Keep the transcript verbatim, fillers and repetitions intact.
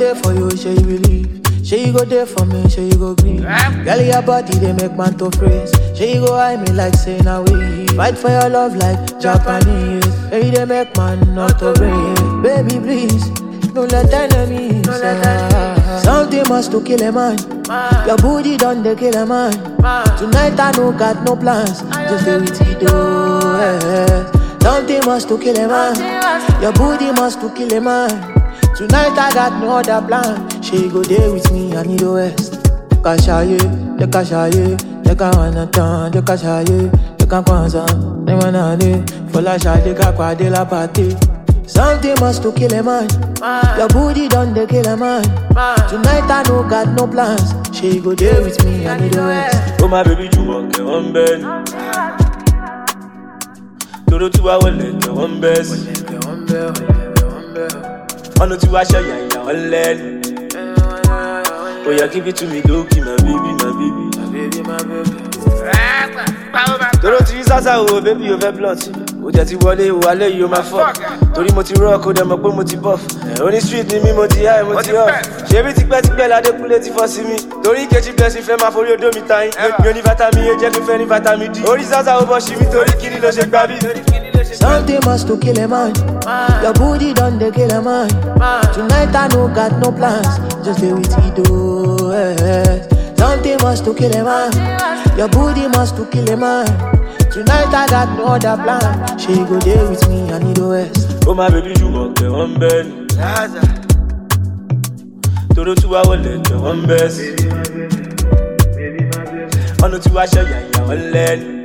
there for you, say you believe. Say you go there for me, say you go green. Girl, your body, they make man to praise. Say you go eye me like say now we fight for your love like Japanese. Say they make man not to break. Baby, please, don't let enemies say. Something must to kill a man. Your booty done they kill a man. Tonight I no got no plans. Just stay with you, yeah. Something must to kill a man. Your booty must to kill a man. Tonight I got no other plan. She go there with me, I need the West. Kashaye, the kashaye, the kawanatan, the kashaye, the kakwanza, the manade, for la shade, kakwa de la party. Something must to kill a man. Your booty done they kill a man. Tonight I no got no plans. She go there with me, I need the West. Oh my baby, you walk one bed. Doro tu wa wole one bed. Ono ti wa show ya ya online. Oh yeah, give it to me, do keep my baby, my baby, my baby, my baby. Doro ti sasa o baby o fe blunt. O je ti wọlé o wale yo ma fuck. Torí mo ti rock o dem mo pé mo ti buff. Oni street ni mi mo ti high mo ti up. Ṣebí ti pẹ́ ti pẹ́ la Dékúnlé ti fọ́ sí mi. Torí Nkechi blessing fẹ́ máa forí odó mi tayin. Mi ò ní vitamin A jẹ́ kí n fẹ́ ní vitamin D. Orí sasa o bọ́ sí mi torí kíni ló ṣe gbá bí. Something must to kill a man. Your booty done they kill a man. Tonight I no got no plans. Just stay with you, yeah. Something must to kill a man. Your booty must to kill a man. Tonight I got no other plan. She go there with me, I need the West. Oh my baby, you walk the one bed. Doro tu wa wole the one bed. Ono ti wa show ya ya online.